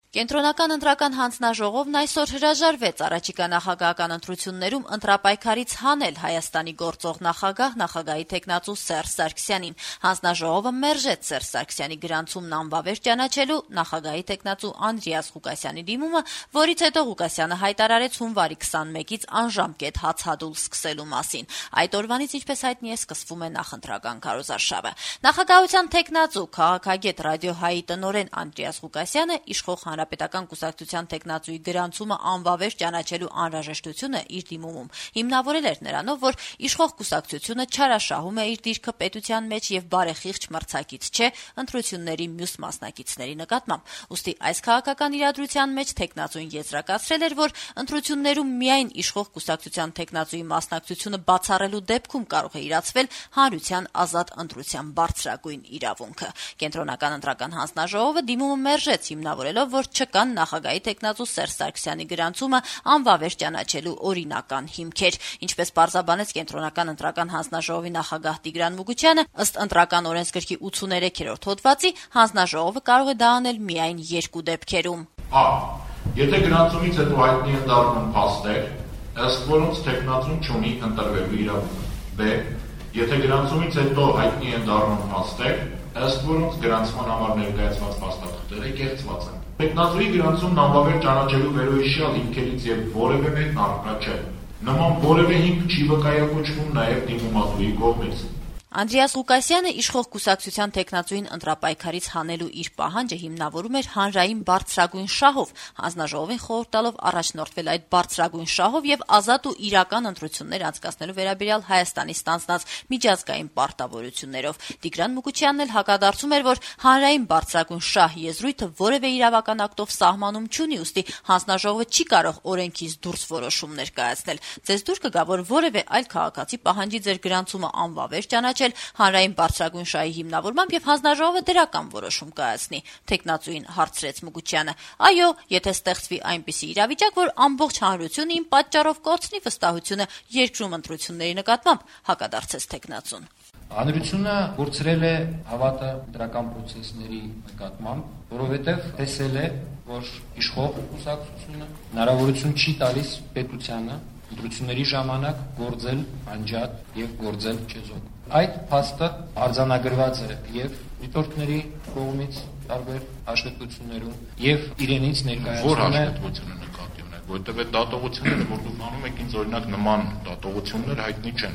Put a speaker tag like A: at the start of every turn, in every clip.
A: Կենտրոնական ընտրական հանձնաժողովն այսօր հրաժարվեց առաջիկա նախագահական ընտրություններում ընտրապայքարից հանել Հայաստանի գործող նախագահ նախագահի թեկնածու Սերժ Սարգսյանին։ Հանձնաժողովը մերժեց Սերժ Սարգսյանի գրանցումն անվավեր ճանաչելու նախագահի թեկնածու Անդրեաս Ղուկասյանի դիմումը, որից հետո Ղուկասյանը հայտարարեց հունվարի 21-ից անժամկետ հացադուլ սկսելու մասին։ Այդ օրվանից, ինչպես հայտնի է, սկսվում է նախընտրական քարոզարշավը։ Նախագահության թեկնածու քաղաքագետ Ռադիոհայի տնօրեն Անդրեաս Ղուկասյանը իշխող Հանրապետական կուսակցության թեկնածուի գրանցումը անվավեր ճանաչելու անհրաժեշտությունը իր դիմումում հիմնավորել էր նրանով, որ իշխող կուսակցությունը չարաշահում է իր դիրքը պետության մեջ եւ բարեխիղճ մրցակից չէ ընտրությունների մյուս մասնակիցների նկատմամբ։ Ուստի այս քաղաքական իրադրության մեջ թեկնածուին եզրակացրել էր, որ ընտրություններում միայն իշխող կուսակցության թեկնածուի մասնակցությունը բացառելու դեպքում կարող է իրացվել հանրության ազատ ընտրության բարձրագույն իրավունքը։ Կենտրոնական ընտրական հանձնաժողովը դիմումը մերժեց, հիմնավորելով, որ չկան նախագահի թեկնածու Սերժ Սարգսյանի գրանցումը անվավեր ճանաչելու օրինական հիմքեր։ Ինչպես պարզաբանեց Կենտրոնական ընտրական հանձնաժողովի նախագահ Տիգրան Մուգուչյանը, ըստ ընտրական օրենսգրքի 83-րդ հոդվածի հանձնաժողովը կարող է դա անել միայն երկու դեպքերում.
B: Ա. Եթե գրանցումից հետո հայտնի են դառնում փաստեր, ըստ որոնց թեկնածուն չունի ընտրվելու իրավունք. Բ. Եթե գրանցումից հետո հայտնի են դառնում փաստեր, ըստ որոնց գրանցման համար ներկայացված փաստաթղթերը կեղծված են։ Թեկնածուի գրանցումն անվավեր ճանաչելու վերոհիշյալ հիմքերից եւ որևէ մեկն առկա չէ։ Նման որևէ հիմք չի վկայակոչվում նաեւ դիմումատուի կողմից։
A: Անդրեաս Ղուկասյանը իշխող կուսակցության թեկնածուին ընտրապայքարից հանելու իր պահանջը հիմնավորում էր հանրային բարձրագույն շահով, հանձնաժողովին խորհուրդ տալով առաջնորդվել այդ բարձրագույն շահով եւ ազատ ու իրական ընտրություններ անցկացնելու վերաբերյալ Հայաստանի ստանձնած միջազգային պարտավորություններով։ Տիգրան Մուգուչյանն էլ հակադարձում էր, որ հանրային բարձրագույն շահ եզրույթը որևէ իրավական ակտով սահմանում չունի, ուստի հանձնաժողովը չի կարող օրենքից դուրս որոշումներ կայացնել։ Ձեզ դուր կգա, որ որևէ այլ քաղաքացի պահանջի ձեր գրանցումը անվավեր ճանաչել հանրային բարձրագույն շահի հիմնավորմամբ եւ հանձնաժողովը դրական որոշում կայացնի, թեկնածուին հարցրեց Մուգուչյանը։ Այո, եթե ստեղծվի այնպիսի իրավիճակ, որ ամբողջ հանրությունը իմ պատճառով կորցնի վստահությունը երկրում ընտրությունների նկատմամբ, հակադարձեց թեկնածուն։
C: Հանրությունը կորցրել է հավատը դրական պրոցեսների նկատմամբ, որովհետև տեսել է, որ իշխող կուսակցությունը հնարավորություն չի տալիս պետությանը ընտրությունների ժամանակ գործել անջատ եւ գործել չեզոք։ Այդ փաստը արձանագրված է եւ դիտորդների կողմից տարբեր հաշվետվություններում եւ իրենից ներկայացնում է։
B: Որ հաշվետվությունը նկատի ունեք, որովհետեւ այդ դատողությունները, որ դուք անում եք, ինձ օրինակ նման դատողություններ հայտնի չեն։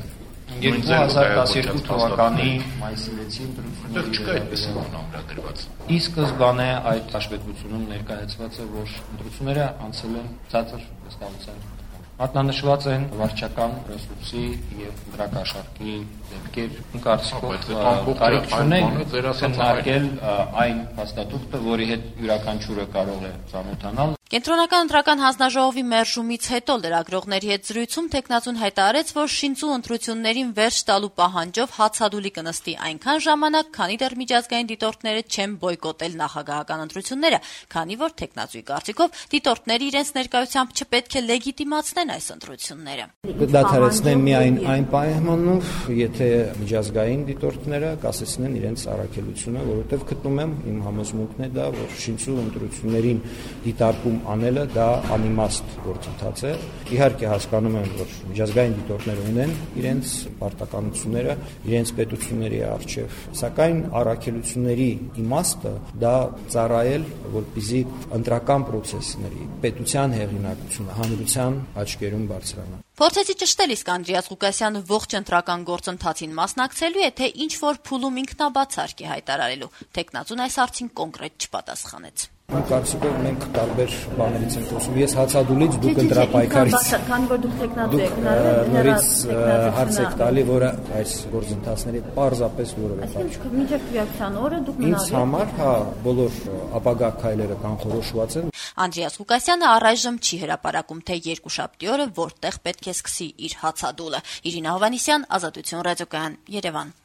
C: 2012 թվականի մայիսի 6-ի ընտրությունների ի սկզբանե այդ հաշվետվությունում ներկայացված է, որ ընտրությունները անցել են ցածր վստահության։ Մատնանշված են վարչական ռեսուրսի եւ ընտրակաշառքի դեպքեր, կարծիքով կարիք չունենք քննարկել այն փաստաթուղթը, որի հետ յուրաքանչյուրը կարող է ծանոթանալ։
A: Կենտրոնական ընտրական հանձնաժողովի մերժումից հետո լրագրողների հետ զրույցում թեկնածուն հայտարարեց, որ շինծու ընտրություններին վերջ տալու պահանջով հացադուլի կնստի այնքան ժամանակ, քանի դեռ միջազգային դիտորդները չեն բոյկոտել նախագահական ընտրությունները, քանի որ թեկնածուի կարծիքով դիտորդները իրենց ներկայությամբ չպետք է լեգիտիմացնեն այս ընտրությունները։
D: Դադարեցնեն միայն այն պայմանով, եթե միջազգային դիտորդները կասեցնեն իրենց առաքելությունը, որովհետև գտնում եմ իմ համոզմունքն է դա, որ շինծու ընտրություններին դիտարկում անելը դա անիմաստ գործընթաց է։ Իհարկե հասկանում եմ, որ միջազգային դիտորդները ունեն իրենց պարտականությունները, իրենց պետությունների առջև, սակայն առաքելությունների իմաստը դա ծառայել, որպեսզի ընտրական պրոցեսների պետության հեղինակությունը հանրության աչքերում բարձրանա։
A: Փորձեցի ճշտել, իսկ Անդրեաս Ղուկասյանը ողջ ընտրական գործընթացին մասնակցելու է, թե ինչ որ փուլում ինքնաբացարկ է հայտարարելու։ Թեկնածուն այս հարցին կոնկրետ չպատասխանեց։
D: Կարծիքով մենք տարբեր բաներից ենք խոսում։ Ես հացադուլից, դուք ընտրապայքարից։
A: Քանի որ դուք թեկնածու եք,
D: նորից հարց եք տալի, որը այս գործընթացների պարզապես որևէ բան չի։
A: Մինչև քվեակցության օրը դուք մնալու եք։
D: Ինձ համար, բոլոր ապագա քայլերը կանխորոշված են։
A: Անդրեաս Ղուկասյանը առայժմ չի հրապարակում, թե երկուշաբթի օրը որտեղ պետք է սկսի իր հացադուլը։ Իրինա Հովհաննիսյան, Ազատություն ռադիոկայան, Երևան։